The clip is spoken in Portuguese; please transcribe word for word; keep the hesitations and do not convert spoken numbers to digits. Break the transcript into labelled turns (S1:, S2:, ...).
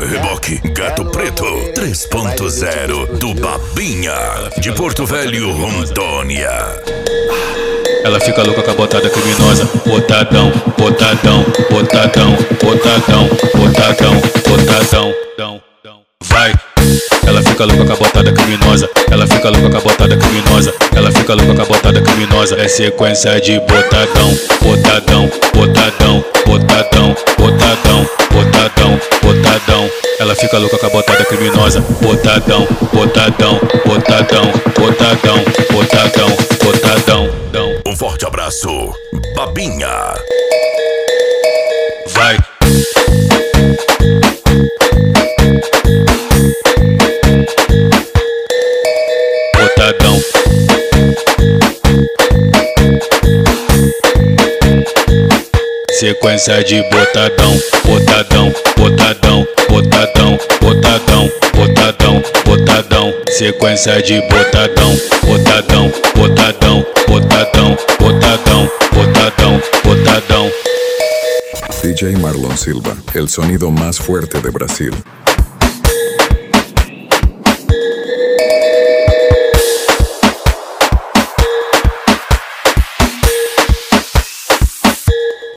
S1: Reboque Gato Preto três ponto zero do Babinha, de Porto Velho, Rondônia.
S2: Ela fica louca com a botada criminosa. Botadão, botadão, botadão, botadão, botadão, botadão, dão, dão. Vai. Ela fica louca com a botada criminosa. Ela fica louca com a botada criminosa. Ela fica louca com a botada criminosa. É sequência de botadão, botadão, botadão, botadão, botadão, botadão, botadão. Ela fica louca com a botada criminosa. Botadão, botadão, botadão, botadão, botadão, botadão, dão.
S1: Um forte abraço, Babinha.
S2: Vai. Botadão. Sequência de botadão, botadão, botadão, botadão, botadão, botadão, botadão. Sequência de botadão, botadão, botadão, botadão, botadão, botadão, botadão.
S3: D J Marlon Silva, el sonido más fuerte de Brasil.